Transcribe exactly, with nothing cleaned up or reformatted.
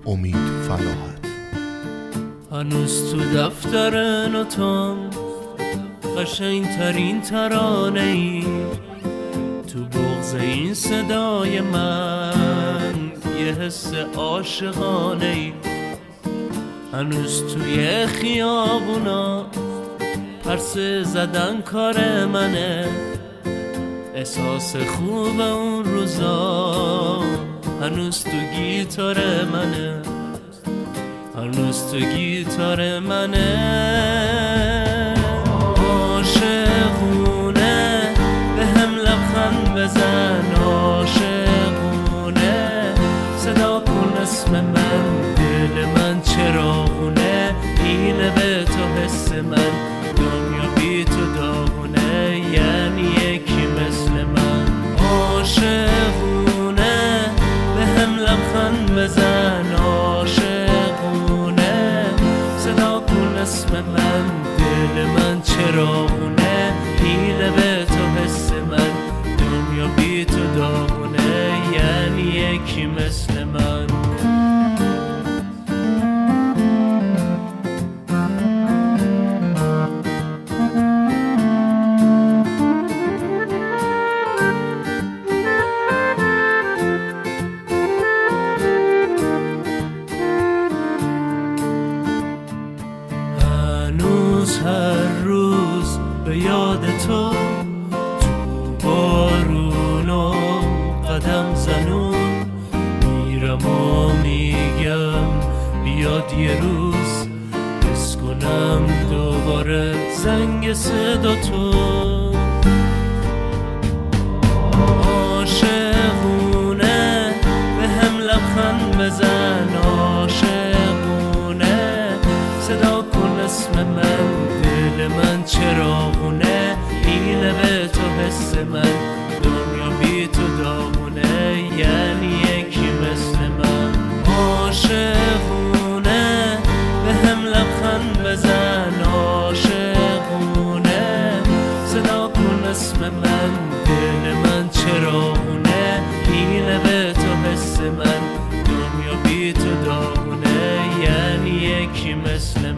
امید فلاحت. هنوز تو دفتر نوتام قشنگ ترین ترانه ای، تو بغض این صدای من یه حس عاشقانه ای. هنوز توی خیابونا پرسه زدن کار منه، احساس خوب اون روزا هنوز تو گیتار منه، هنوز تو گیتار منه. عاشقونه به هم لبخند بزن، عاشقونه صدا کن اسم من، دل من چراغونه اینه به تو حس من، دنیا بی تو داغونه یعنی یکی مثل من. عاشقونه به هم لبخند بزن، عاشقونه صدا کن اسم من، دل من چراغونه اینه به تو حس من، دنیا بی تو داغونه یعنی یکی مثل من. هر روز به یاد تو تو بارون و قدم زنون میرم و میگم بیاد یه روز حس کنم دوباره زنگ صدا تو. عاشقونه به هم لبخند بزن، عاشقونه صدا کن اسم من، دل من چراغونه اینه به تو حس من، دنیا بی تو داغونه یعنی یکی مثل من. عاشقونه به هم لبخند بزن، عاشقونه صدا کن اسم من، دل من چراغونه اینه به تو حس من، دنیا بی تو داغونه یعنی یکی مثل من.